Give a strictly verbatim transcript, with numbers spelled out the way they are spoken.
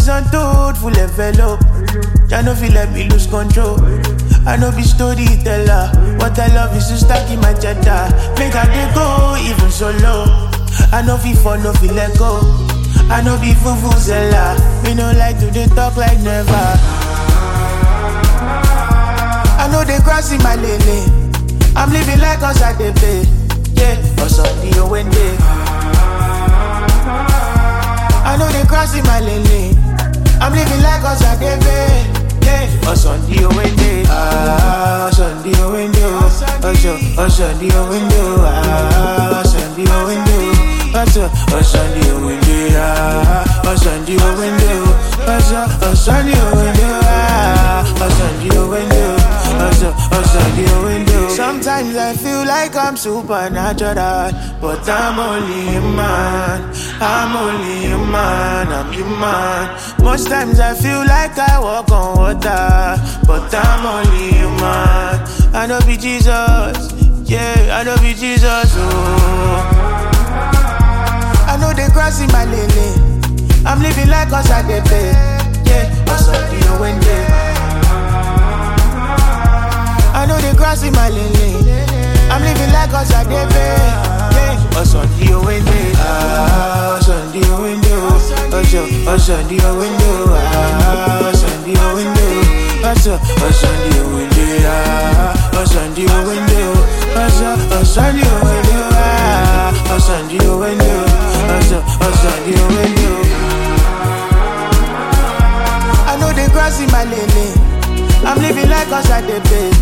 is untold, full envelope. I know feel let me lose control. I know be storyteller. What I love is to stack in my cheddar. Make I dey go even solo. I know feel for no feel let go. I know be fufuzela. Me no like to dey talk like never. I know they crossing my lane. I'm living like us at the pay. Yeah, or something you win day. I know they crossing my lane. I'm living like us at the pay. Yeah, or Sunday you win day. Ah, Sunday you win day. Oh, Sunday you win day. Ah, Sunday you win day. Oh, Sunday you win day. Ah, Sunday you win day. Oh, Sunday you win day. Ah, Sunday you win day. Sometimes I feel like I'm supernatural, but I'm only a man. I'm only a man, I'm human. Most times I feel like I walk on water, but I'm only a man. I know be Jesus, yeah, I know be Jesus. Oh, I know they crossing my lane. I'm living like us at the pay. Yeah, or something you win there. I know they crossing my lane. I'm living like us at the bay. Yeah. Oh, Sunday you win day. Ah, Sunday you win day. Oh, Sunday you win day. Ah, Sunday you win day. Oh, Sunday you win day. Ah, Sunday you win day. Oh, Sunday you win day. Ah, Sunday you win day. Oh, Sunday you win day. I know they crossing my lane. I'm living like us at the bay.